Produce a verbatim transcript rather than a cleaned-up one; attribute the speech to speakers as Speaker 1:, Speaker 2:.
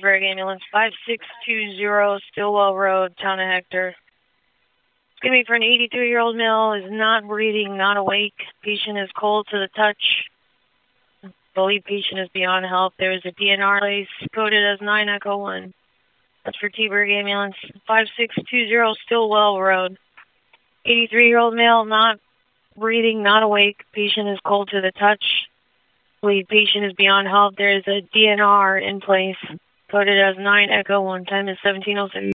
Speaker 1: Twinsburg ambulance, five six two zero, Stillwell Road, Town of Hector. It's going to be for an eighty-three-year-old male, is not breathing, not awake. Patient is cold to the touch. Believe patient is beyond help. There is a D N R place coded as nine Echo one. That's for T-Burg ambulance, five six two zero, Stillwell Road. eighty-three-year-old male, not breathing, not awake. Patient is cold to the touch. Believe patient is beyond help. There is a D N R in place, coded as nine Echo one. Time is seventeen oh six.